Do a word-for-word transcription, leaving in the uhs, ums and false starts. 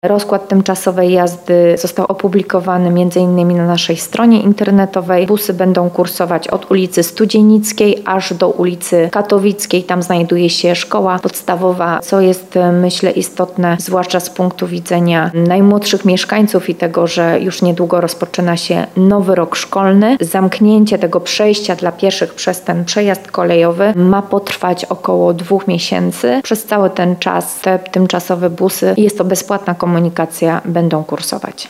Rozkład tymczasowej jazdy został opublikowany między innymi na naszej stronie internetowej. Busy będą kursować od ulicy Studzienickiej aż do ulicy Katowickiej. Tam znajduje się szkoła podstawowa, co jest, myślę, istotne, zwłaszcza z punktu widzenia najmłodszych mieszkańców i tego, że już niedługo rozpoczyna się nowy rok szkolny. Zamknięcie tego przejścia dla pieszych przez ten przejazd kolejowy ma potrwać około dwóch miesięcy. Przez cały ten czas te tymczasowe busy, jest to bezpłatna komunikacja, będą kursować.